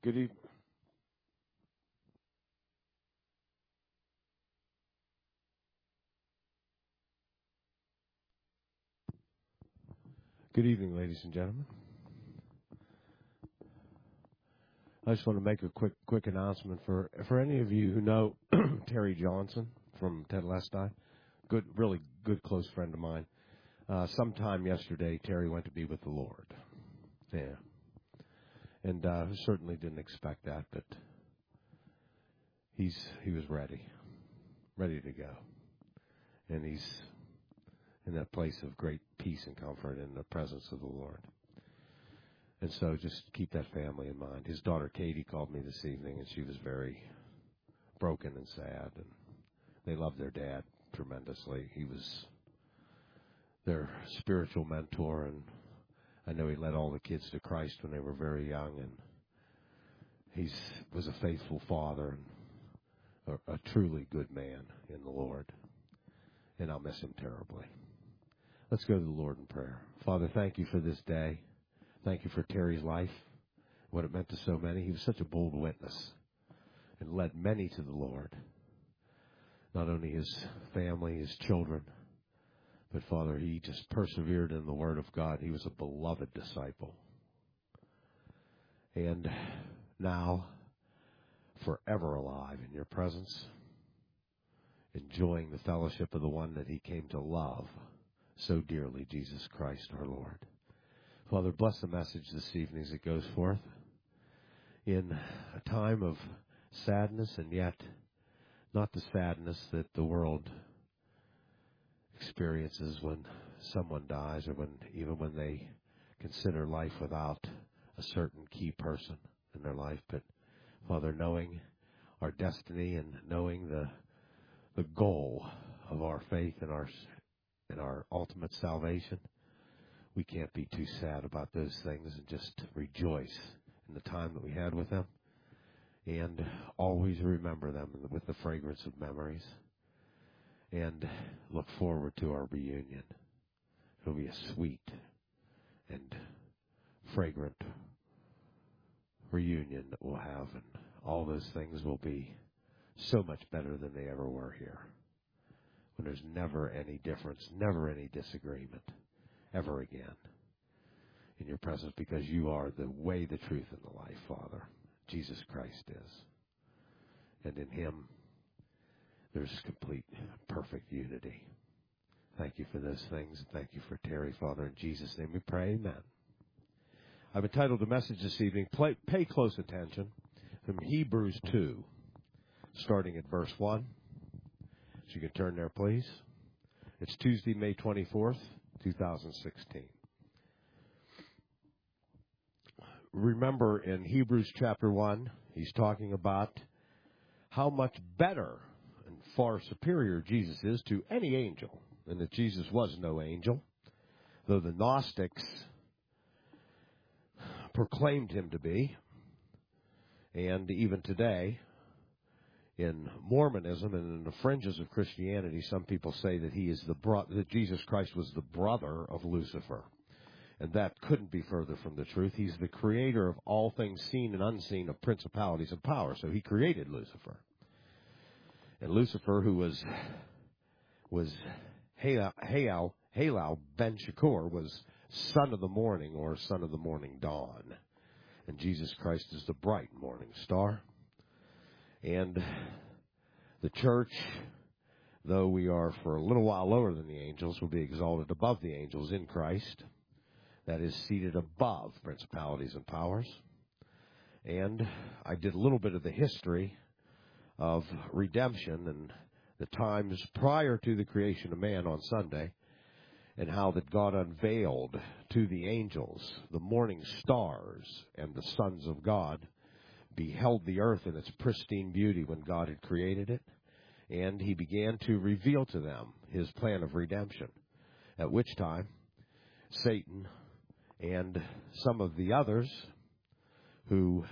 Good evening. Good evening, ladies and gentlemen. I just want to make a quick announcement for any of you who know Terry Johnson from Ted Lesti, really good close friend of mine. Sometime yesterday, Terry went to be with the Lord. Yeah, and certainly didn't expect that, but he was ready to go, and he's in that place of great peace and comfort in the presence of the Lord. And so just keep that family in mind. His daughter Katie called me this evening, and she was very broken and sad. And they loved their dad tremendously. He was their spiritual mentor, and I know he led all the kids to Christ when they were very young. And he was a faithful father and a truly good man in the Lord. And I'll miss him terribly. Let's go to the Lord in prayer. Father, thank you for this day. Thank you for Terry's life, what it meant to so many. He was such a bold witness and led many to the Lord. Not only his family, his children, but, Father, he just persevered in the Word of God. He was a beloved disciple. And now, forever alive in your presence, enjoying the fellowship of the one that he came to love so dearly, Jesus Christ our Lord. Father, bless the message this evening as it goes forth in a time of sadness, and yet not the sadness that the world experiences when someone dies or even when they consider life without a certain key person in their life. But, Father, knowing our destiny and knowing the goal of our faith and our ultimate salvation, we can't be too sad about those things and just rejoice in the time that we had with them and always remember them with the fragrance of memories and look forward to our reunion. It'll be a sweet and fragrant reunion that we'll have, and all those things will be so much better than they ever were here, when there's never any difference, never any disagreement, ever again in your presence, because you are the way, the truth, and the life, Father. Jesus Christ is. And in him, there's complete, perfect unity. Thank you for those things. Thank you for Terry, Father. In Jesus' name we pray, amen. I've entitled the message this evening, Pay Close Attention, from Hebrews 2, starting at verse 1. So you can turn there, please. It's Tuesday, May 24th, 2016. Remember, in Hebrews chapter 1, he's talking about how much better and far superior Jesus is to any angel, and that Jesus was no angel, though the Gnostics proclaimed him to be. And even today, in Mormonism and in the fringes of Christianity, some people say that that Jesus Christ was the brother of Lucifer. And that couldn't be further from the truth. He's the creator of all things seen and unseen, of principalities and powers. So he created Lucifer. And Lucifer, who was Halal ben Shakor, was son of the morning, or son of the morning dawn. And Jesus Christ is the bright morning star. And the church, though we are for a little while lower than the angels, will be exalted above the angels in Christ. That is, seated above principalities and powers. And I did a little bit of the history of redemption and the times prior to the creation of man on Sunday, and how that God unveiled to the angels the morning stars, and the sons of God beheld the earth in its pristine beauty when God had created it, and he began to reveal to them his plan of redemption, at which time Satan and some of the others who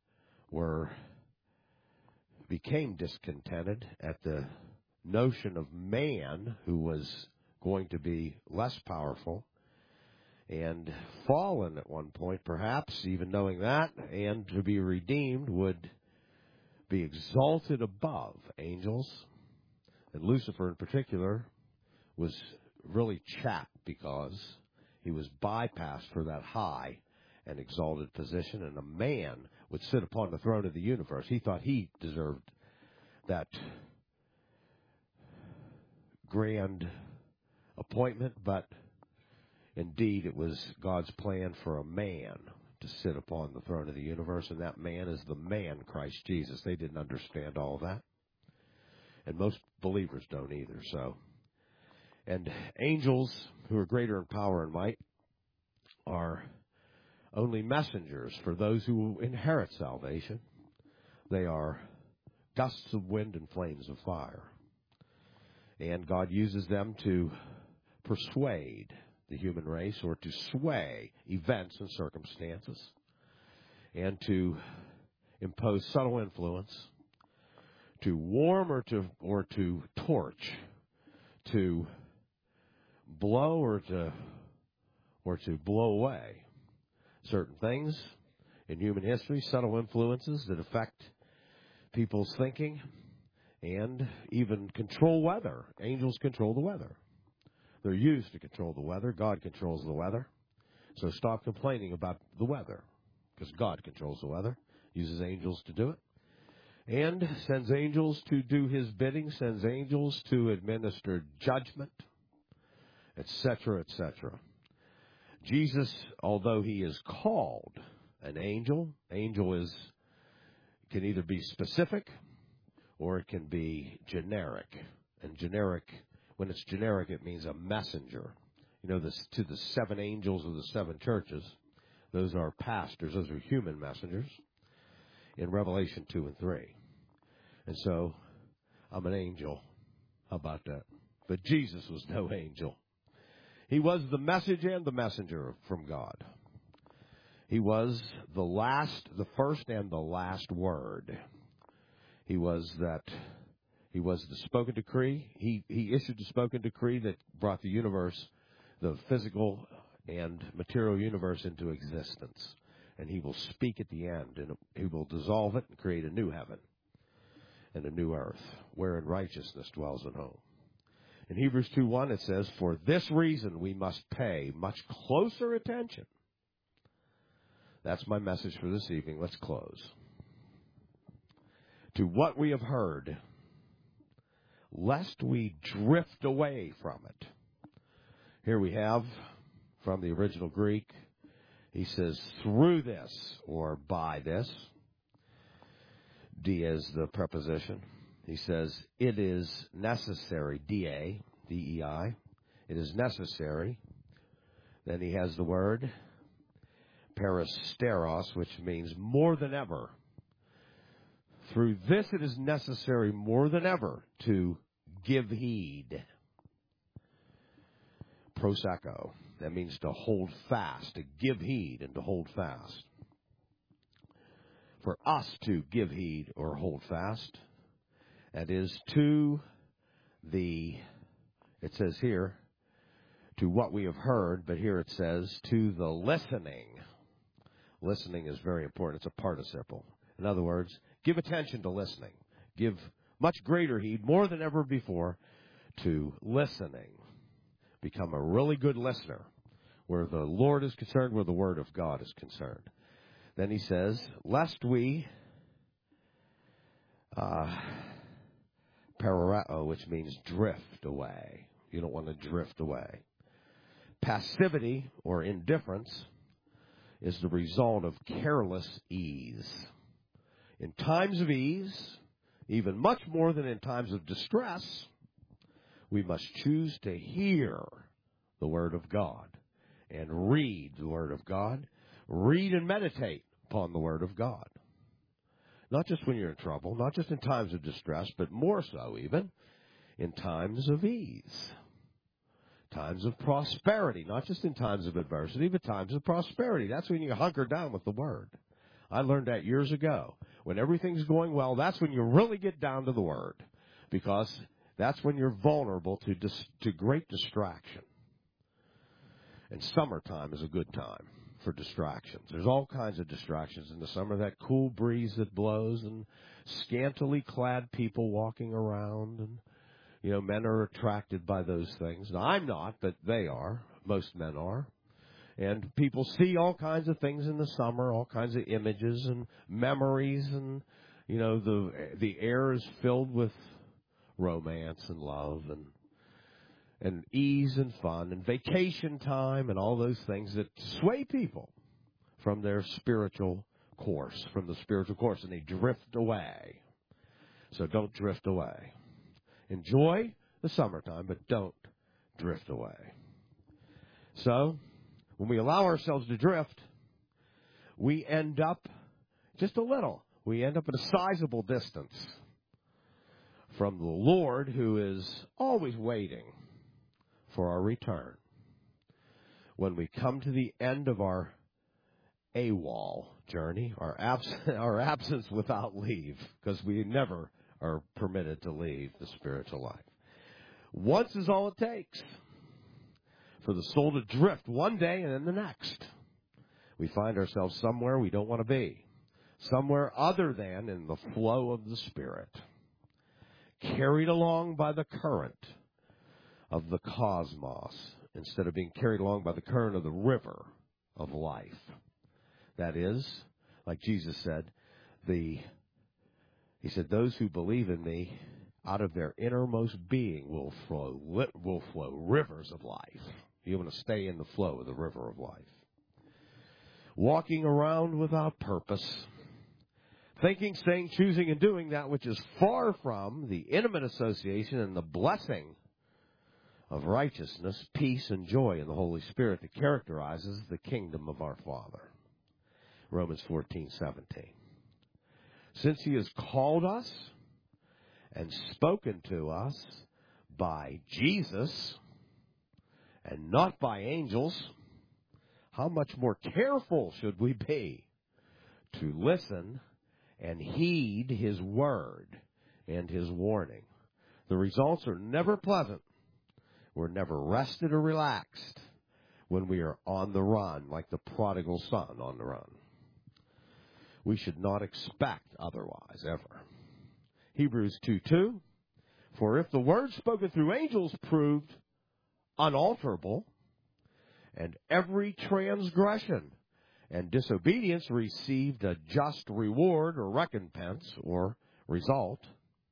became discontented at the notion of man, who was going to be less powerful and fallen at one point, perhaps, even knowing that, and to be redeemed would be exalted above angels. And Lucifer in particular was really chapped because he was bypassed for that high and exalted position, and a man would sit upon the throne of the universe. He thought he deserved that grand appointment, but indeed it was God's plan for a man to sit upon the throne of the universe, and that man is the man, Christ Jesus. They didn't understand all of that, and most believers don't either. So, and angels, who are greater in power and might, are only messengers for those who inherit salvation. They are gusts of wind and flames of fire. And God uses them to persuade the human race, or to sway events and circumstances, and to impose subtle influence, to warm or to torch, to blow or to blow away certain things in human history, subtle influences that affect people's thinking, and even control weather. Angels control the weather. They're used to control the weather. God controls the weather. So stop complaining about the weather, because God controls the weather, uses angels to do it, and sends angels to do His bidding, sends angels to administer judgment, etc., etc. Jesus, although He is called an angel can either be specific or it can be generic. And generic, when it's generic, it means a messenger. You know, to the 7 angels of the 7 churches, those are pastors, those are human messengers in Revelation 2 and 3. And so, I'm an angel. How about that? But Jesus was no angel. He was the message and the messenger from God. He was the first and the last word. He was the spoken decree. He issued the spoken decree that brought the universe, the physical and material universe, into existence. And He will speak at the end, and He will dissolve it and create a new heaven and a new earth, wherein righteousness dwells in home. In Hebrews 2:1 it says, "For this reason we must pay much closer attention." That's my message for this evening. Let's close. "To what we have heard, lest we drift away from it." Here we have, from the original Greek, he says, through this, or by this. D is the preposition. He says, it is necessary, D-A, D-E-I. It is necessary. Then he has the word peristeros, which means more than ever. Through this it is necessary more than ever to give heed. Prosako. That means to hold fast, to give heed and to hold fast. For us to give heed or hold fast, that is to it says here, to what we have heard, but here it says to the listening. Listening is very important. It's a participle. In other words, give attention to listening. Give much greater heed, more than ever before, to listening. Become a really good listener where the Lord is concerned, where the Word of God is concerned. Then he says, lest we, pararao, which means drift away. You don't want to drift away. Passivity or indifference is the result of careless ease. In times of ease, even much more than in times of distress, we must choose to hear the Word of God and read the Word of God. Read and meditate upon the Word of God. Not just when you're in trouble, not just in times of distress, but more so even in times of ease. Times of prosperity, not just in times of adversity, but times of prosperity. That's when you hunker down with the Word. I learned that years ago. When everything's going well, that's when you really get down to the Word, because that's when you're vulnerable to great distraction. And summertime is a good time for distractions. There's all kinds of distractions in the summer. That cool breeze that blows and scantily clad people walking around. And, men are attracted by those things. Now, I'm not, but they are. Most men are. And people see all kinds of things in the summer, all kinds of images and memories. And, the air is filled with romance and love and ease and fun and vacation time and all those things that sway people from their spiritual course, and they drift away. So don't drift away. Enjoy the summertime, but don't drift away. So, when we allow ourselves to drift, we end up just a little. We end up at a sizable distance from the Lord, who is always waiting for our return. When we come to the end of our AWOL journey, our absence without leave, because we never are permitted to leave the spiritual life. Once is all it takes for the soul to drift one day and then the next. We find ourselves somewhere we don't want to be, somewhere other than in the flow of the Spirit, carried along by the current of the cosmos instead of being carried along by the current of the river of life. That is, like Jesus said, He said, those who believe in me, out of their innermost being will flow rivers of life. You want to stay in the flow of the river of life. Walking around without purpose, thinking, saying, choosing, and doing that which is far from the intimate association and the blessing of righteousness, peace, and joy in the Holy Spirit that characterizes the kingdom of our Father. Romans 14:17. Since He has called us and spoken to us by Jesus and not by angels, how much more careful should we be to listen and heed His word and His warning? The results are never pleasant. We're never rested or relaxed when we are on the run, like the prodigal son on the run. We should not expect otherwise, ever. Hebrews 2:2, for if the word spoken through angels proved unalterable, and every transgression and disobedience received a just reward or recompense or result,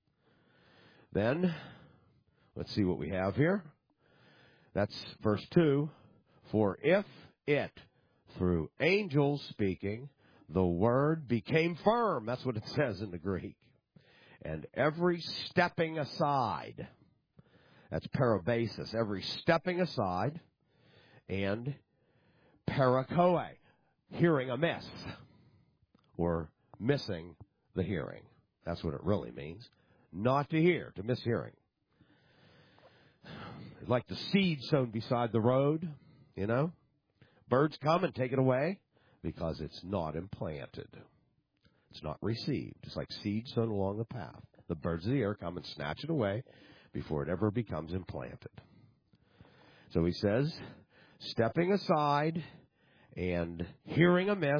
then, let's see what we have here. That's verse 2. For if it, through angels speaking, the word became firm, that's what it says in the Greek, and every stepping aside, that's parabasis, every stepping aside, and parakoe, hearing amiss, or missing the hearing. That's what it really means. Not to hear, to miss hearing. Like the seed sown beside the road, Birds come and take it away because it's not implanted. It's not received. It's like seed sown along the path. The birds of the air come and snatch it away before it ever becomes implanted. So he says, stepping aside and hearing amiss,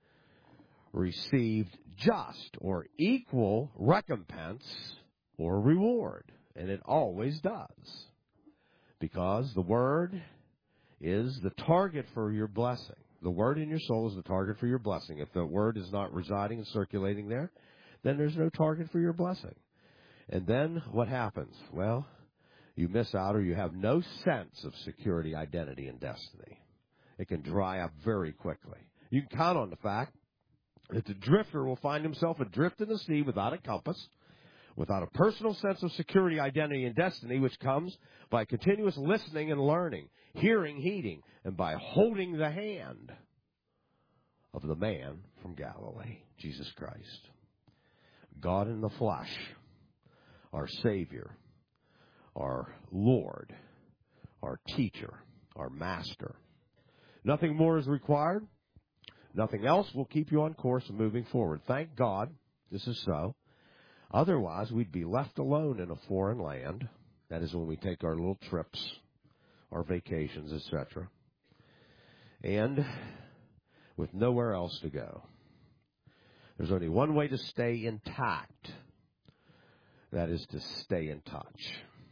received just or equal recompense or reward. And it always does. Because the Word is the target for your blessing. The Word in your soul is the target for your blessing. If the Word is not residing and circulating there, then there's no target for your blessing. And then what happens? Well, you miss out, or you have no sense of security, identity, and destiny. It can dry up very quickly. You can count on the fact that the drifter will find himself adrift in the sea without a compass, without a personal sense of security, identity, and destiny, which comes by continuous listening and learning, hearing, heeding, and by holding the hand of the man from Galilee, Jesus Christ. God in the flesh, our Savior, our Lord, our teacher, our master. Nothing more is required. Nothing else will keep you on course and moving forward. Thank God this is so. Otherwise, we'd be left alone in a foreign land. That is when we take our little trips, our vacations, etc. and with nowhere else to go. There's only one way to stay intact. That is to stay in touch.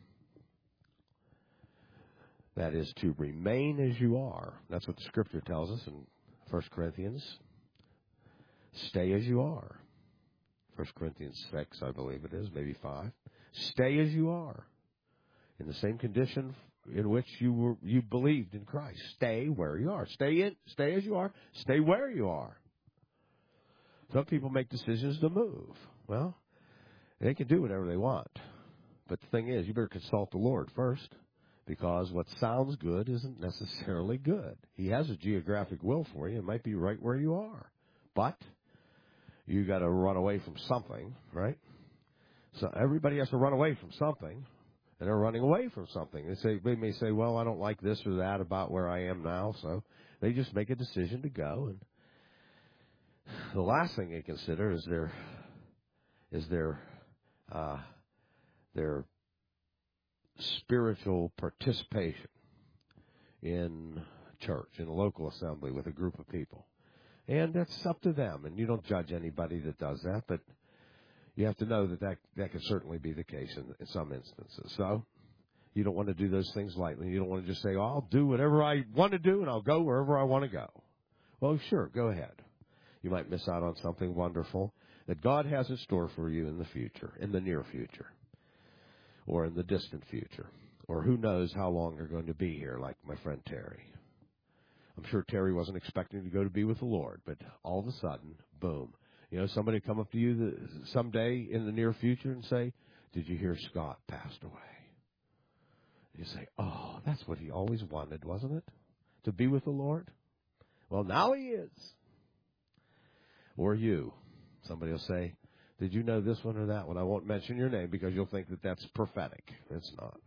That is to remain as you are. That's what the Scripture tells us in 1 Corinthians. Stay as you are. 1 Corinthians 6, I believe it is, maybe 5. Stay as you are, in the same condition in which you believed in Christ. Stay where you are. Stay as you are. Stay where you are. Some people make decisions to move. Well, they can do whatever they want. But the thing is, you better consult the Lord first, because what sounds good isn't necessarily good. He has a geographic will for you. It might be right where you are. But you got to run away from something, right? So everybody has to run away from something, and they're running away from something. They may say, well, I don't like this or that about where I am now, so they just make a decision to go. And the last thing they consider is their spiritual participation in church, in a local assembly with a group of people. And that's up to them, and you don't judge anybody that does that, but you have to know that can certainly be the case in some instances. So you don't want to do those things lightly. You don't want to just say, oh, I'll do whatever I want to do, and I'll go wherever I want to go. Well, sure, go ahead. You might miss out on something wonderful that God has in store for you in the future, in the near future, or in the distant future, or who knows how long you're going to be here, like my friend Terry. I'm sure Terry wasn't expecting to go to be with the Lord, but all of a sudden, boom. You know, somebody come up to you someday in the near future and say, did you hear Scott passed away? And you say, oh, that's what he always wanted, wasn't it? To be with the Lord? Well, now he is. Or you. Somebody will say, did you know this one or that one? I won't mention your name because you'll think that that's prophetic. It's not.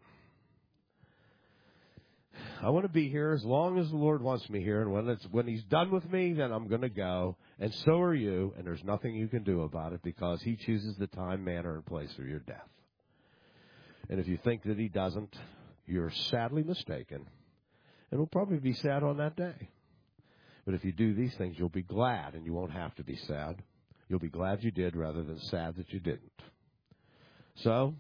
I want to be here as long as the Lord wants me here, and when He's done with me, then I'm going to go, and so are you, and there's nothing you can do about it because He chooses the time, manner, and place of your death. And if you think that He doesn't, you're sadly mistaken, and will probably be sad on that day. But if you do these things, you'll be glad, and you won't have to be sad. You'll be glad you did rather than sad that you didn't. So,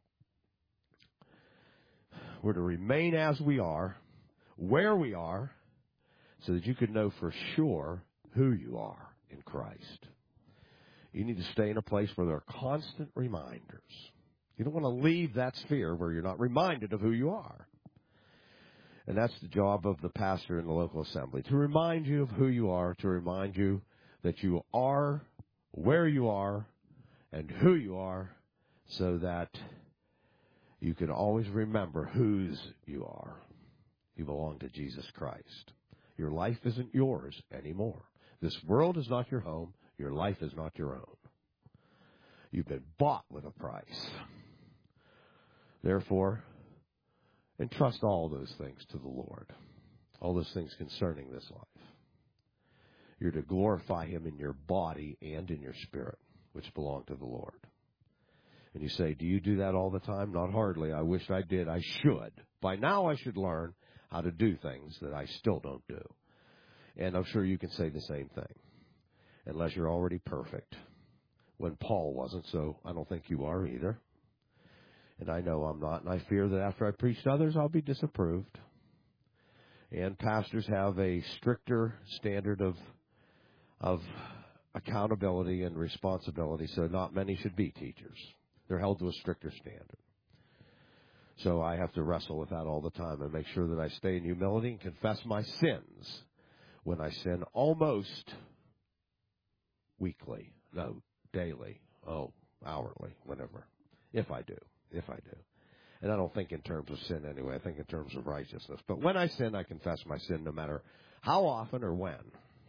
we're to remain as we are, where we are, so that you can know for sure who you are in Christ. You need to stay in a place where there are constant reminders. You don't want to leave that sphere where you're not reminded of who you are. And that's the job of the pastor in the local assembly, to remind you of who you are, to remind you that you are where you are and who you are, so that you can always remember whose you are. You belong to Jesus Christ. Your life isn't yours anymore. This world is not your home. Your life is not your own. You've been bought with a price. Therefore, entrust all those things to the Lord, all those things concerning this life. You're to glorify Him in your body and in your spirit, which belong to the Lord. And you say, do you do that all the time? Not hardly. I wish I did. I should. By now I should learn how to do things that I still don't do. And I'm sure you can say the same thing, unless you're already perfect. When Paul wasn't, so I don't think you are either. And I know I'm not, and I fear that after I preach to others, I'll be disapproved. And pastors have a stricter standard of accountability and responsibility, so not many should be teachers. They're held to a stricter standard. So I have to wrestle with that all the time and make sure that I stay in humility and confess my sins when I sin almost weekly, no, daily, hourly, whatever, if I do. And I don't think in terms of sin anyway. I think in terms of righteousness. But when I sin, I confess my sin no matter how often or when.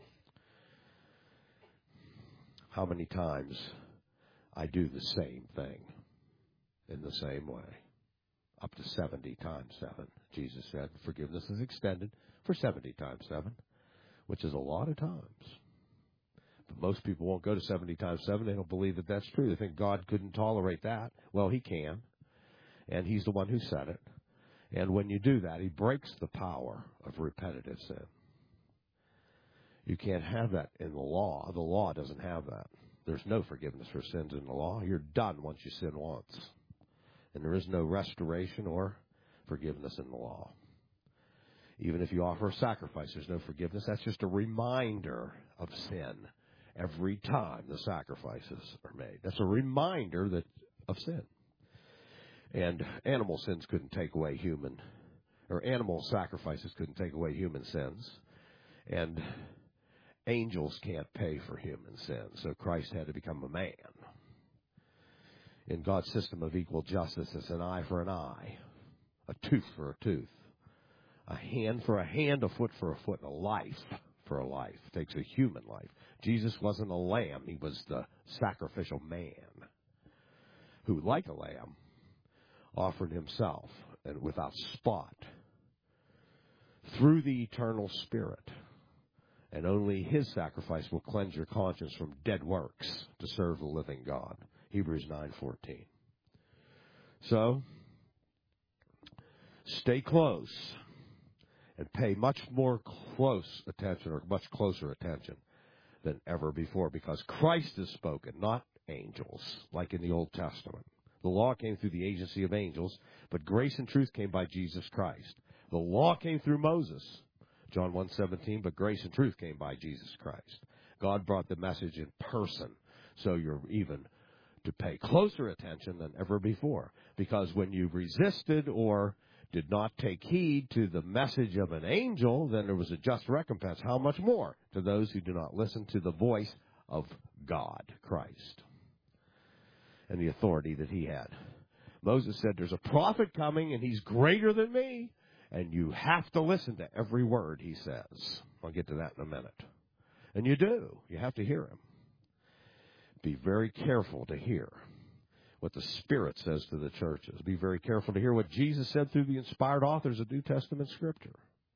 How many times I do the same thing in the same way. Up to 70 times 7. Jesus said forgiveness is extended for 70 times 7, which is a lot of times. But most people won't go to 70 times 7. They don't believe that that's true. They think God couldn't tolerate that. Well, He can. And He's the one who said it. And when you do that, He breaks the power of repetitive sin. You can't have that in the law. The law doesn't have that. There's no forgiveness for sins in the law. You're done once you sin once. And there is no restoration or forgiveness in the law. Even if you offer a sacrifice, there's no forgiveness. That's just a reminder of sin every time the sacrifices are made. That's a reminder of sin. And animal sins couldn't take away animal sacrifices couldn't take away human sins. And angels can't pay for human sins. So Christ had to become a man. In God's system of equal justice, it's an eye for an eye, a tooth for a tooth, a hand for a hand, a foot for a foot, and a life for a life. It takes a human life. Jesus wasn't a lamb. He was the sacrificial man who, like a lamb, offered himself and without spot through the eternal Spirit. And only his sacrifice will cleanse your conscience from dead works to serve the living God. Hebrews 9:14. So, stay close and pay much more close attention, or much closer attention than ever before, because Christ has spoken, not angels, like in the Old Testament. The law came through the agency of angels, but grace and truth came by Jesus Christ. The law came through Moses, John 1:17, but grace and truth came by Jesus Christ. God brought the message in person, so you're even to pay closer attention than ever before. Because when you resisted or did not take heed to the message of an angel, then there was a just recompense. How much more to those who do not listen to the voice of God, Christ, and the authority that he had. Moses said, there's a prophet coming, and he's greater than me, and you have to listen to every word he says. I'll get to that in a minute. And you do. You have to hear him. Be very careful to hear what the Spirit says to the churches. Be very careful to hear what Jesus said through the inspired authors of New Testament Scripture.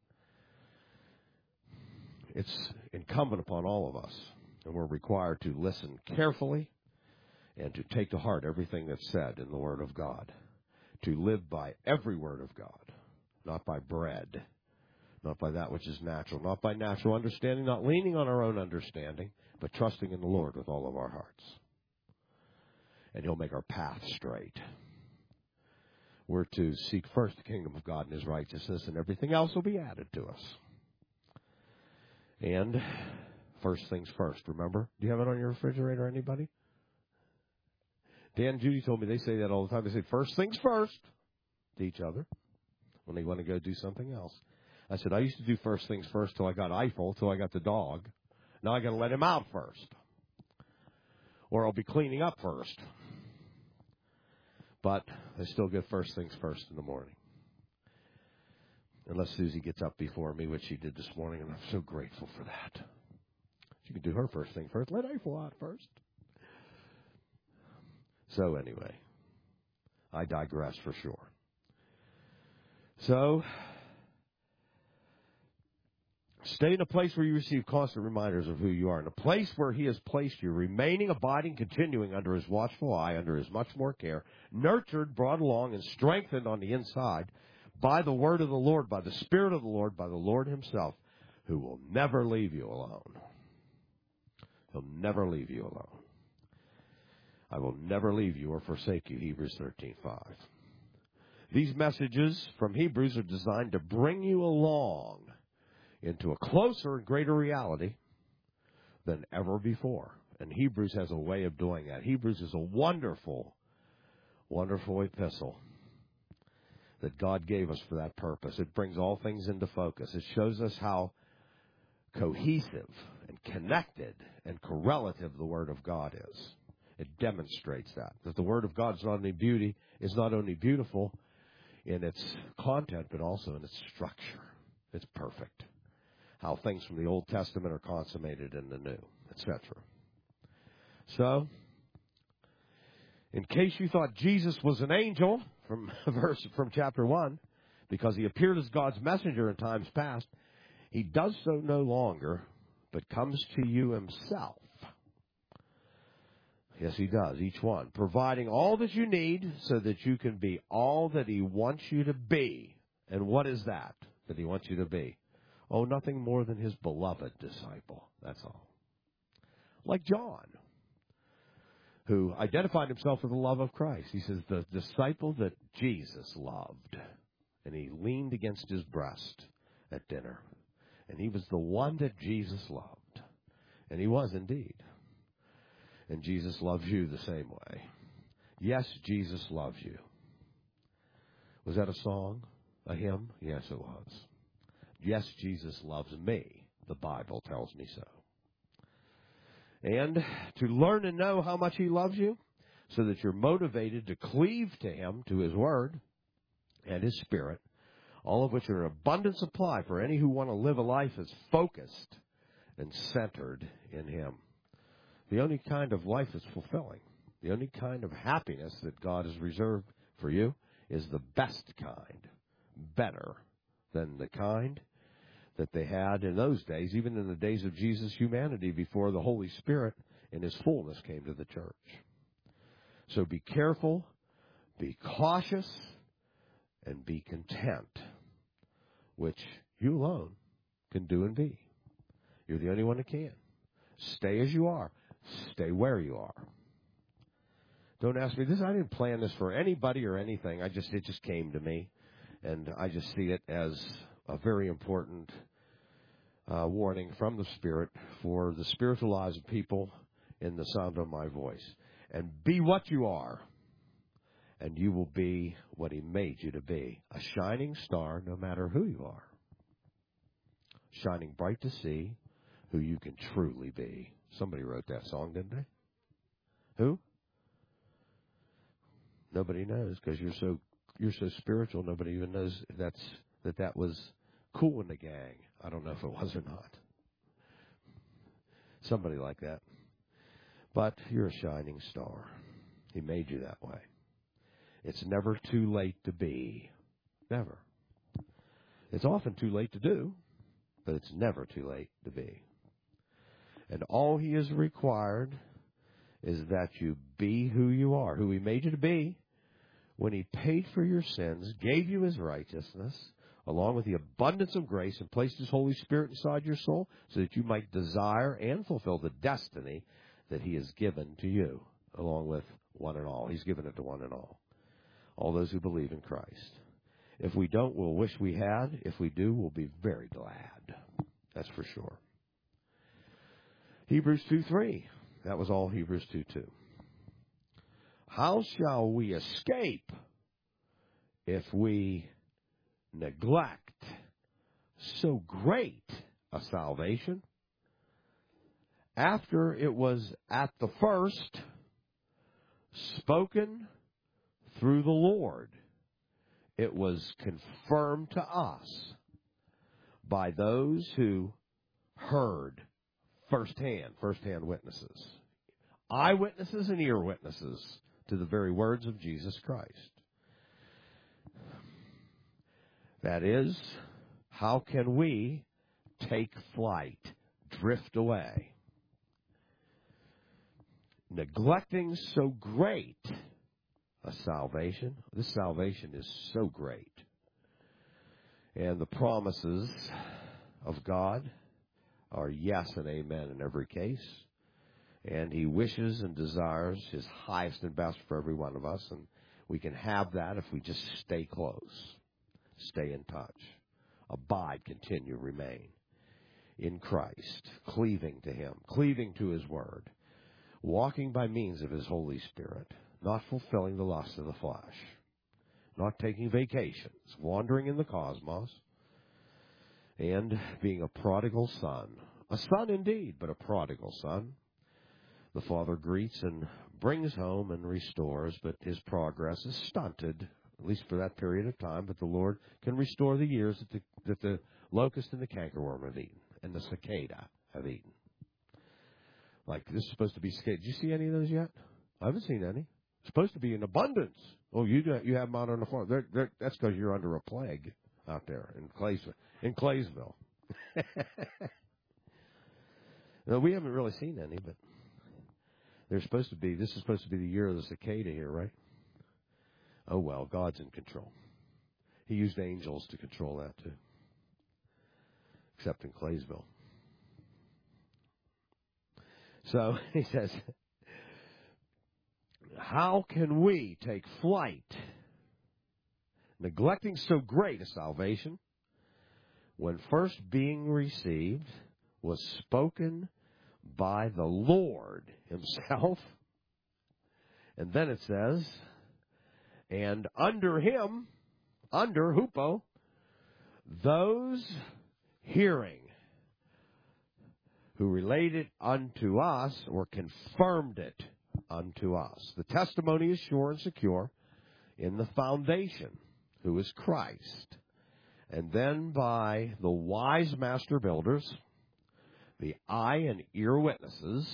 It's incumbent upon all of us, and we're required to listen carefully and to take to heart everything that's said in the Word of God, to live by every word of God, not by bread, not by that which is natural, not by natural understanding, not leaning on our own understanding, but trusting in the Lord with all of our hearts. And he'll make our path straight. We're to seek first the kingdom of God and his righteousness, and everything else will be added to us. And first things first, remember? Do you have it on your refrigerator, anybody? Dan and Judy told me they say that all the time. They say first things first to each other when they want to go do something else. I said, I used to do first things first till I got Eiffel, till I got the dog. Now I got to let him out first. Or I'll be cleaning up first. But I still get first things first in the morning. Unless Susie gets up before me, which she did this morning, and I'm so grateful for that. She can do her first thing first. Let Eiffel out first. So anyway, I digress for sure. So, stay in a place where you receive constant reminders of who you are, in a place where he has placed you, remaining, abiding, continuing under his watchful eye, under his much more care, nurtured, brought along, and strengthened on the inside by the word of the Lord, by the Spirit of the Lord, by the Lord himself, who will never leave you alone. He'll never leave you alone. I will never leave you or forsake you, Hebrews 13:5. These messages from Hebrews are designed to bring you along into a closer and greater reality than ever before. And Hebrews has a way of doing that. Hebrews is a wonderful, wonderful epistle that God gave us for that purpose. It brings all things into focus. It shows us how cohesive and connected and correlative the Word of God is. It demonstrates that the Word of God is not only beautiful in its content, but also in its structure. It's perfect. How things from the Old Testament are consummated in the New, etc. So, in case you thought Jesus was an angel from chapter 1, because he appeared as God's messenger in times past, he does so no longer, but comes to you himself. Yes, he does, each one, providing all that you need so that you can be all that he wants you to be. And what is that he wants you to be? Oh, nothing more than his beloved disciple. That's all. Like John, who identified himself with the love of Christ. He says, the disciple that Jesus loved. And he leaned against his breast at dinner. And he was the one that Jesus loved. And he was indeed. And Jesus loves you the same way. Yes, Jesus loves you. Was that a song? A hymn? Yes, it was. Yes, Jesus loves me. The Bible tells me so. And to learn and know how much he loves you so that you're motivated to cleave to him, to his word and his spirit, all of which are an abundant supply for any who want to live a life that's focused and centered in him. The only kind of life that's fulfilling, the only kind of happiness that God has reserved for you is the best kind, better than the kind that they had in those days, even in the days of Jesus' humanity before the Holy Spirit in his fullness came to the church. So be careful, be cautious, and be content, which you alone can do and be. You're the only one that can. Stay as you are. Stay where you are. Don't ask me this. I didn't plan this for anybody or anything. It just came to me, and I just see it as a very important warning from the Spirit for the spiritual lives of people in the sound of my voice. And be what you are, and you will be what he made you to be, a shining star no matter who you are, shining bright to see who you can truly be. Somebody wrote that song, didn't they? Who? Nobody knows, because you're so spiritual. Nobody even knows that was Cool in the Gang. I don't know if it was or not. Somebody like that. But you're a shining star. He made you that way. It's never too late to be. Never. It's often too late to do, but it's never too late to be. And all he has required is that you be who you are, who he made you to be when he paid for your sins, gave you his righteousness, along with the abundance of grace, and placed his Holy Spirit inside your soul so that you might desire and fulfill the destiny that he has given to you, along with one and all. He's given it to one and all those who believe in Christ. If we don't, we'll wish we had. If we do, we'll be very glad. That's for sure. Hebrews 2:3. That was all Hebrews 2:2. How shall we escape if we neglect so great a salvation, after it was at the first spoken through the Lord? It was confirmed to us by those who heard firsthand witnesses, eyewitnesses and ear witnesses to the very words of Jesus Christ. That is, how can we take flight, drift away, neglecting so great a salvation? This salvation is so great. And the promises of God are yes and amen in every case. And he wishes and desires his highest and best for every one of us. And we can have that if we just stay close, stay in touch, abide, continue, remain in Christ, cleaving to him, cleaving to his word, walking by means of his Holy Spirit, not fulfilling the lust of the flesh, not taking vacations, wandering in the cosmos, and being a prodigal son. A son indeed, but a prodigal son. The father greets and brings home and restores, but his progress is stunted, at least for that period of time. But the Lord can restore the years that the locust and the cankerworm have eaten, and the cicada have eaten. Like, this is supposed to be cicada. Did you see any of those yet? I haven't seen any. It's supposed to be in abundance. Oh, you have them out on the farm. That's because you're under a plague out there in Claysville. No, we haven't really seen any, but they're supposed to be. This is supposed to be the year of the cicada here, right? Oh, well, God's in control. He used angels to control that, too. except in Claysville. So he says, how can we take flight, neglecting so great a salvation, when first being received was spoken by the Lord himself? And then it says, and under him, under hupo, those hearing who related unto us or confirmed it unto us. The testimony is sure and secure in the foundation, who is Christ. And then by the wise master builders, the eye and ear witnesses,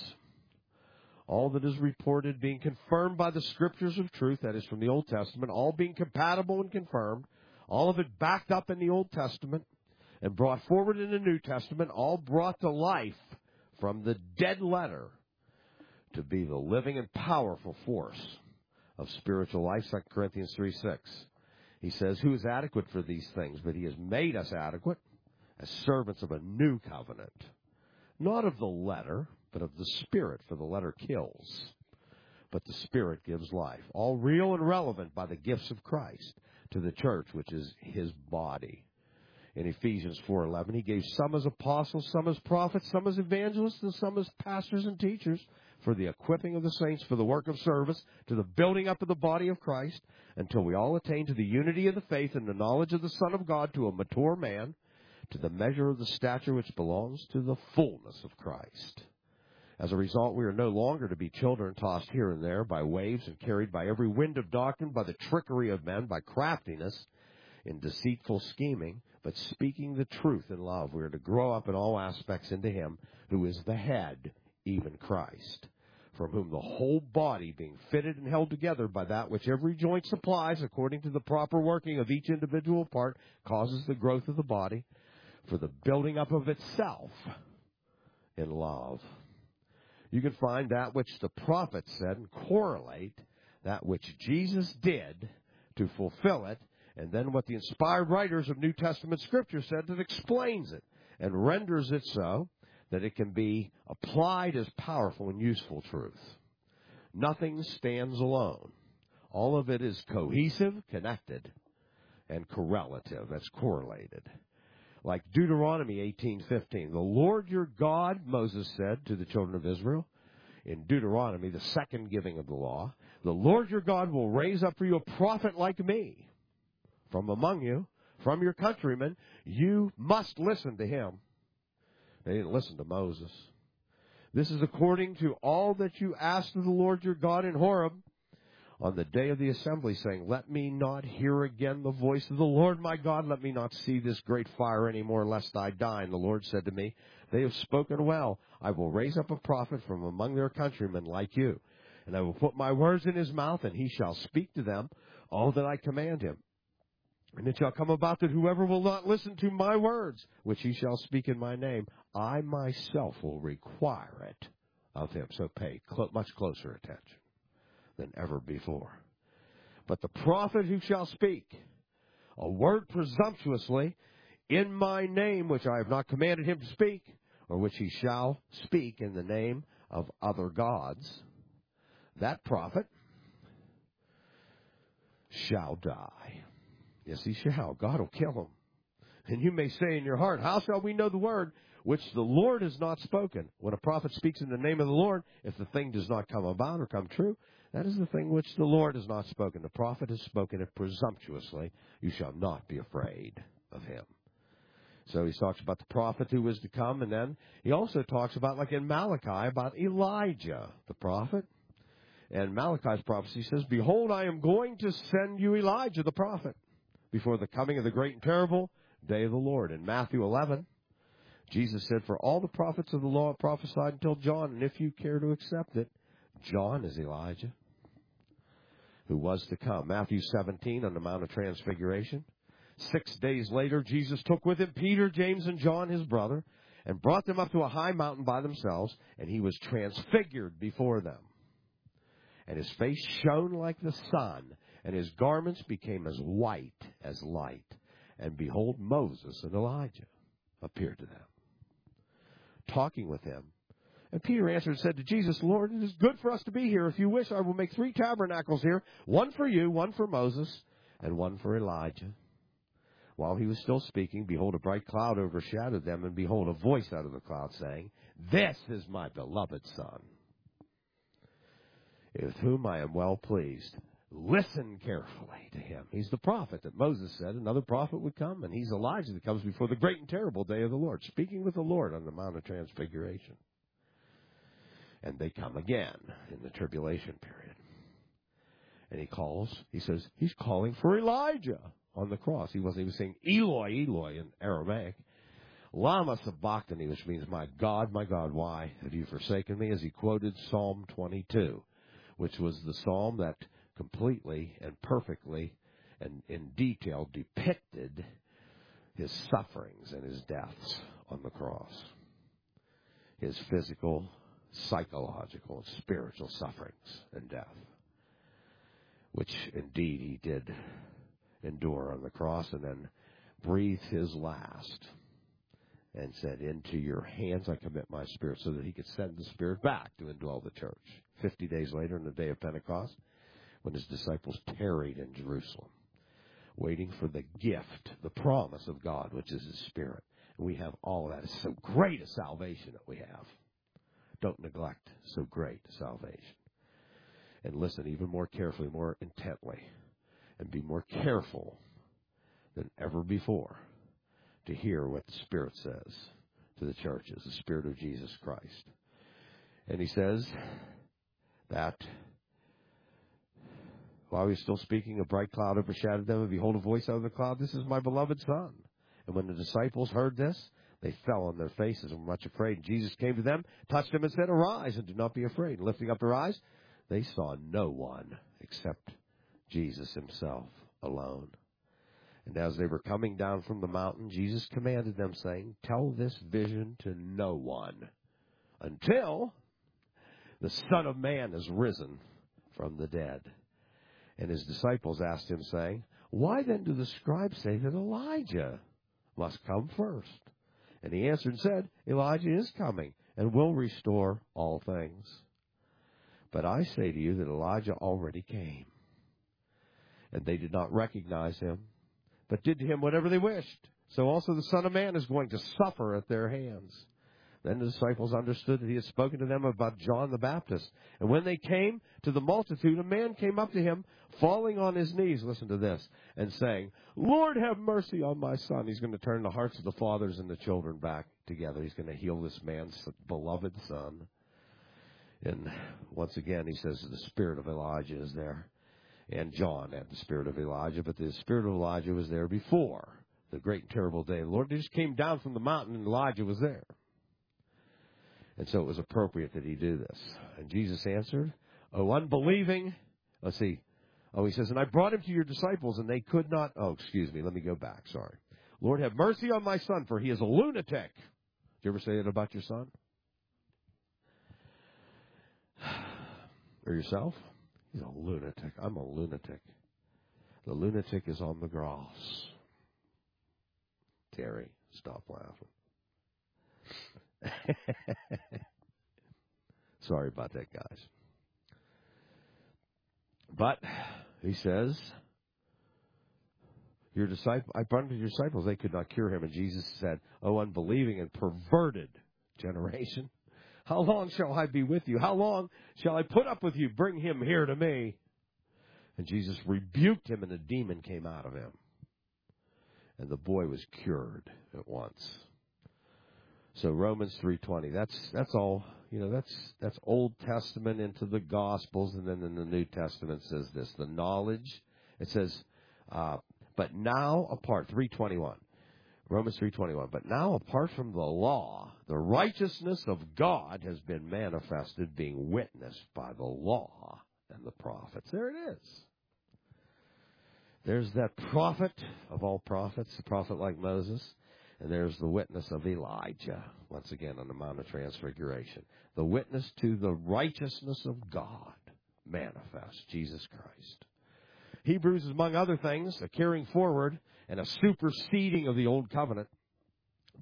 all that is reported being confirmed by the scriptures of truth, that is from the Old Testament, all being compatible and confirmed, all of it backed up in the Old Testament and brought forward in the New Testament, all brought to life from the dead letter to be the living and powerful force of spiritual life. 2 Corinthians 3:6. He says, who is adequate for these things? But he has made us adequate as servants of a new covenant, not of the letter, but of the Spirit, for the letter kills, but the Spirit gives life. All real and relevant by the gifts of Christ to the church, which is his body. In Ephesians 4:11, he gave some as apostles, some as prophets, some as evangelists, and some as pastors and teachers, for the equipping of the saints, for the work of service, to the building up of the body of Christ, until we all attain to the unity of the faith and the knowledge of the Son of God, to a mature man, to the measure of the stature which belongs to the fullness of Christ. As a result, we are no longer to be children tossed here and there by waves and carried by every wind of doctrine, by the trickery of men, by craftiness in deceitful scheming, but speaking the truth in love. We are to grow up in all aspects into him who is the head, even Christ, from whom the whole body, being fitted and held together by that which every joint supplies, according to the proper working of each individual part, causes the growth of the body for the building up of itself in love. You can find that which the prophets said and correlate that which Jesus did to fulfill it, and then what the inspired writers of New Testament Scripture said that explains it and renders it so that it can be applied as powerful and useful truth. Nothing stands alone. All of it is cohesive, connected, and correlative. That's correlated. Like Deuteronomy 18:15, the Lord your God, Moses said to the children of Israel, in Deuteronomy, the second giving of the law, the Lord your God will raise up for you a prophet like me from among you, from your countrymen. You must listen to him. They didn't listen to Moses. This is according to all that you asked of the Lord your God in Horeb on the day of the assembly, saying, let me not hear again the voice of the Lord my God. Let me not see this great fire any more, lest I die. And the Lord said to me, they have spoken well. I will raise up a prophet from among their countrymen like you. And I will put my words in his mouth, and he shall speak to them all that I command him. And it shall come about that whoever will not listen to my words, which he shall speak in my name, I myself will require it of him. So pay much closer attention than ever before. But the prophet who shall speak a word presumptuously in my name, which I have not commanded him to speak, or which he shall speak in the name of other gods, that prophet shall die. Yes, he shall. God will kill him. And you may say in your heart, how shall we know the word which the Lord has not spoken? When a prophet speaks in the name of the Lord, if the thing does not come about or come true, that is the thing which the Lord has not spoken. The prophet has spoken it presumptuously. You shall not be afraid of him. So he talks about the prophet who was to come, and then he also talks about, like in Malachi, about Elijah, the prophet. And Malachi's prophecy says, behold, I am going to send you Elijah, the prophet, before the coming of the great and terrible day of the Lord. In Matthew 11, Jesus said, for all the prophets of the law have prophesied until John, and if you care to accept it, John is Elijah, who was to come. Matthew 17, on the Mount of Transfiguration. 6 days later, Jesus took with him Peter, James, and John, his brother, and brought them up to a high mountain by themselves, and he was transfigured before them. And his face shone like the sun, and his garments became as white as light. And behold, Moses and Elijah appeared to them, talking with him. And Peter answered and said to Jesus, Lord, it is good for us to be here. If you wish, I will make 3 tabernacles here, one for you, one for Moses, and one for Elijah. While he was still speaking, behold, a bright cloud overshadowed them, and behold, a voice out of the cloud saying, This is my beloved Son, with whom I am well pleased. Listen carefully to him. He's the prophet that Moses said another prophet would come, and he's Elijah that comes before the great and terrible day of the Lord, speaking with the Lord on the Mount of Transfiguration. And they come again in the tribulation period. And he says, he's calling for Elijah on the cross. He was saying, Eloi, Eloi in Aramaic. Lama sabachthani, which means, my God, why have you forsaken me? As he quoted Psalm 22, which was the psalm that completely and perfectly and in detail depicted his sufferings and his deaths on the cross. His physical, psychological, and spiritual sufferings and death, which indeed he did endure on the cross, and then breathed his last and said, into your hands I commit my spirit, so that he could send the Spirit back to indwell the church. 50 days later, on the day of Pentecost, when his disciples tarried in Jerusalem, waiting for the gift, the promise of God, which is his Spirit. And we have all of that. It's so great a salvation that we have. Don't neglect so great a salvation. And listen even more carefully, more intently, and be more careful than ever before to hear what the Spirit says to the churches, the Spirit of Jesus Christ. And he says that while he was still speaking, a bright cloud overshadowed them, and behold, a voice out of the cloud, This is my beloved Son. And when the disciples heard this, they fell on their faces and were much afraid. And Jesus came to them, touched them, and said, Arise, and do not be afraid. And lifting up their eyes, they saw no one except Jesus himself alone. And as they were coming down from the mountain, Jesus commanded them, saying, Tell this vision to no one until the Son of Man is risen from the dead. And his disciples asked him, saying, Why then do the scribes say that Elijah must come first? And he answered and said, Elijah is coming and will restore all things. But I say to you that Elijah already came. And they did not recognize him, but did to him whatever they wished. So also the Son of Man is going to suffer at their hands. Then the disciples understood that he had spoken to them about John the Baptist. And when they came to the multitude, a man came up to him, falling on his knees, listen to this, and saying, Lord, have mercy on my son. He's going to turn the hearts of the fathers and the children back together. He's going to heal this man's beloved son. And once again, he says the spirit of Elijah is there. And John had the spirit of Elijah, but the spirit of Elijah was there before the great and terrible day. The Lord just came down from the mountain, and Elijah was there. And so it was appropriate that he do this. And Jesus answered, O unbelieving, let's see. Oh, he says, and I brought him to your disciples, and they could not. Oh, excuse me. Let me go back. Sorry. Lord, have mercy on my son, for he is a lunatic. Did you ever say that about your son? Or yourself? He's a lunatic. I'm a lunatic. The lunatic is on the cross. Terry, stop laughing. Sorry about that, guys. But he says, your disciple, I brought him to your disciples, they could not cure him. And Jesus said, O unbelieving and perverted generation, how long shall I be with you? How long shall I put up with you? Bring him here to me. And Jesus rebuked him, and a demon came out of him. And the boy was cured at once. So Romans 3:20, that's all, that's Old Testament into the Gospels, and then in the New Testament it says this, the knowledge, it says, but now apart, 3:21, Romans 3:21, but now apart from the law, the righteousness of God has been manifested, being witnessed by the law and the prophets. There it is. There's that prophet of all prophets, a prophet like Moses. And there's the witness of Elijah, once again on the Mount of Transfiguration. The witness to the righteousness of God manifest, Jesus Christ. Hebrews is, among other things, a carrying forward and a superseding of the Old Covenant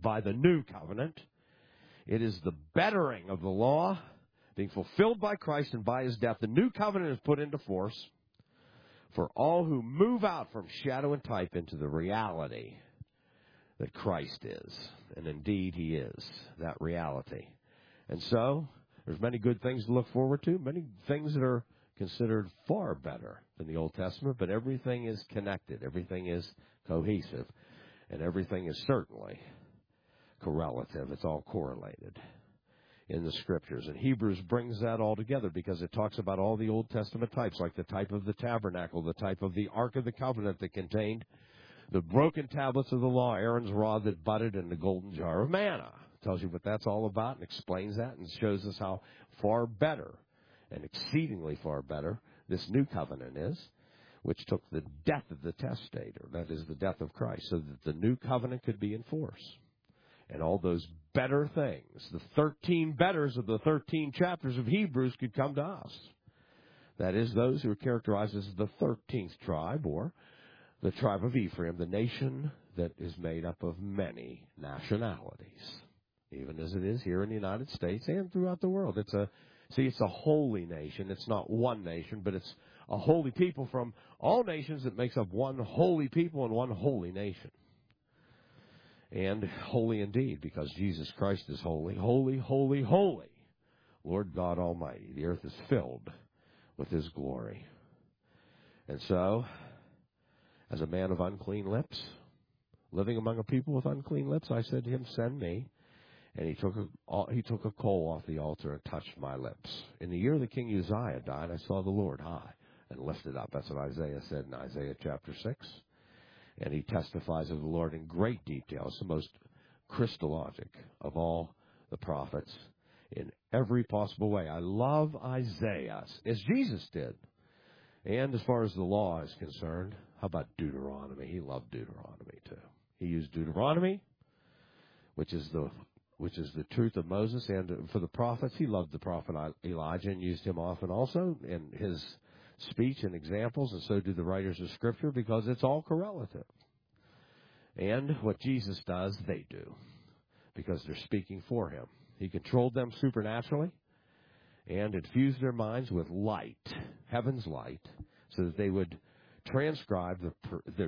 by the new covenant. It is the bettering of the law being fulfilled by Christ and by his death. The new covenant is put into force for all who move out from shadow and type into the reality that Christ is. And indeed, he is that reality. And so, there's many good things to look forward to, many things that are considered far better than the Old Testament, but everything is connected, everything is cohesive, and everything is certainly correlative. It's all correlated in the Scriptures. And Hebrews brings that all together because it talks about all the Old Testament types, like the type of the tabernacle, the type of the Ark of the Covenant that contained the broken tablets of the law, Aaron's rod that budded, and the golden jar of manna. It tells you what that's all about and explains that and shows us how far better and exceedingly far better this new covenant is, which took the death of the testator, that is the death of Christ, so that the new covenant could be in force. And all those better things, the 13 betters of the 13 chapters of Hebrews could come to us. That is, those who are characterized as the 13th tribe, or the tribe of Ephraim, the nation that is made up of many nationalities, even as it is here in the United States and throughout the world. It's a holy nation. It's not one nation, but it's a holy people from all nations that makes up one holy people and one holy nation. And holy indeed, because Jesus Christ is holy, holy, holy, holy, Lord God Almighty. The earth is filled with his glory. And so, as a man of unclean lips, living among a people with unclean lips, I said to him, send me. And he took a coal off the altar and touched my lips. In the year that King Uzziah died, I saw the Lord high and lifted up. That's what Isaiah said in Isaiah chapter 6. And he testifies of the Lord in great detail. It's the most Christologic of all the prophets in every possible way. I love Isaiah, as Jesus did. And as far as the law is concerned, how about Deuteronomy? He loved Deuteronomy too. He used Deuteronomy, which is the truth of Moses, and for the prophets, he loved the prophet Elijah and used him often also in his speech and examples, and so do the writers of Scripture, because it's all correlative. And what Jesus does, they do, because they're speaking for him. He controlled them supernaturally and infused their minds with light, heaven's light, so that they would transcribe the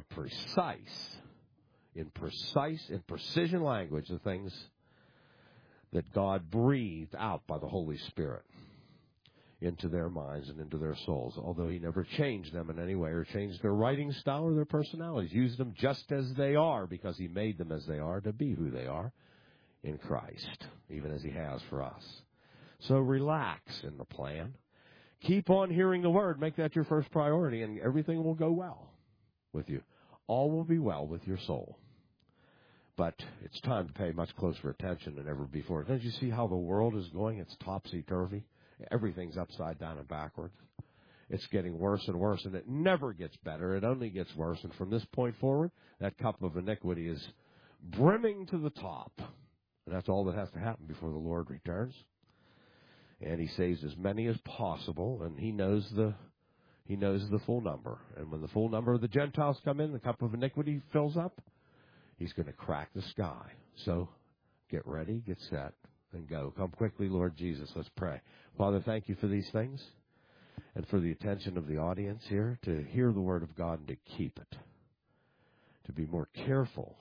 in precision language the things that God breathed out by the Holy Spirit into their minds and into their souls, although he never changed them in any way or changed their writing style or their personalities. Used them just as they are, because he made them as they are to be who they are in Christ, even as he has for us. So relax in the plan. Keep on hearing the word. Make that your first priority, and everything will go well with you. All will be well with your soul. But it's time to pay much closer attention than ever before. Don't you see how the world is going? It's topsy-turvy. Everything's upside down and backwards. It's getting worse and worse, and it never gets better. It only gets worse. And from this point forward, that cup of iniquity is brimming to the top. And that's all that has to happen before the Lord returns. And he saves as many as possible, and he knows the full number. And when the full number of the Gentiles come in, the cup of iniquity fills up, he's going to crack the sky. So get ready, get set, and go. Come quickly, Lord Jesus. Let's pray. Father, thank you for these things and for the attention of the audience here to hear the word of God and to keep it, to be more careful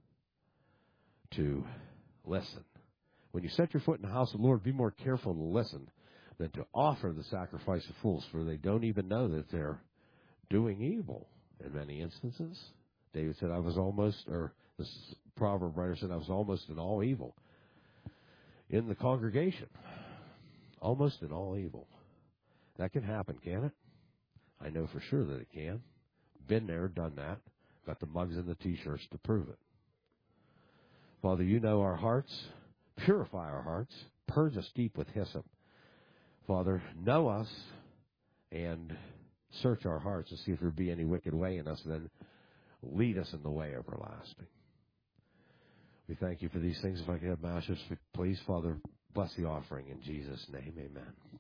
to listen. When you set your foot in the house of the Lord, be more careful to listen than to offer the sacrifice of fools, for they don't even know that they're doing evil in many instances. David said, the proverb writer said, I was almost in all evil in the congregation. Almost in all evil. That can happen, can it? I know for sure that it can. Been there, done that. Got the mugs and the T-shirts to prove it. Father, you know our hearts. Purify our hearts. Purge us deep with hyssop. Father, know us and search our hearts to see if there be any wicked way in us, and then lead us in the way everlasting. We thank you for these things. If I could have my ushers, please, Father, bless the offering in Jesus' name. Amen.